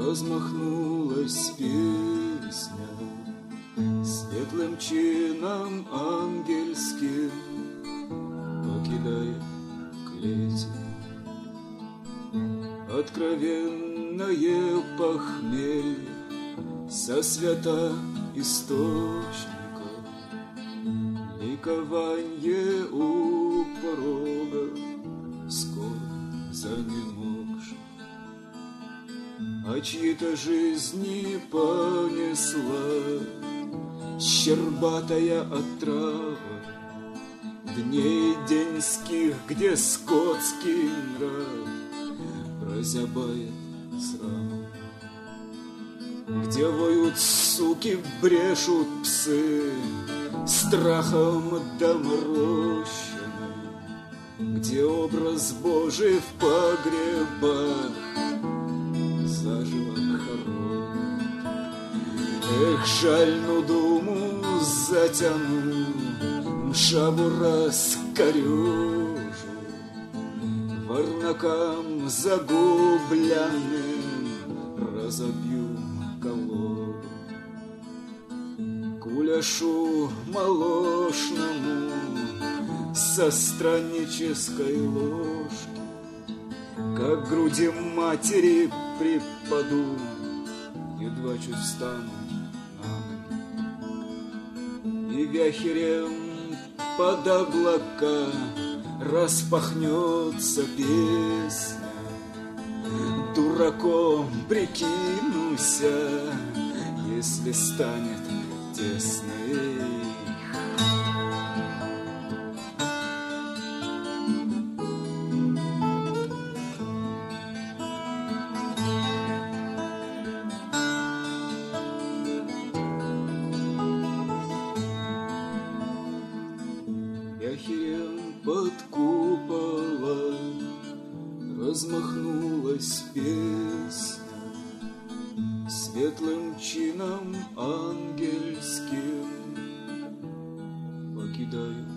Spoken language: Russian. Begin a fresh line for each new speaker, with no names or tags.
Размахнулась песня светлым чином ангельским, покидая клеть. Откровенное похмелье со святоисточника, ликование у порога, скоро занемогших. А чьи-то жизни понесла щербатая отрава дней деньских, где скотский нрав прозябает срам, где воют суки, брешут псы страхом доморощенным, где образ Божий в погребах заживо хоронит. Эх, жаль, ну думу затяну, шабу раскорюжу, варнакам загубленным разобью колоду, куляшу молочному со страннической ложки, как к груди матери припаду, едва чуть встану на ноги, и вяхерем под облака распахнется песня. Дураком прикинуся, если станет тесно. Яхерем под куполом размахнулась песня светлым чином ангельским, покидаю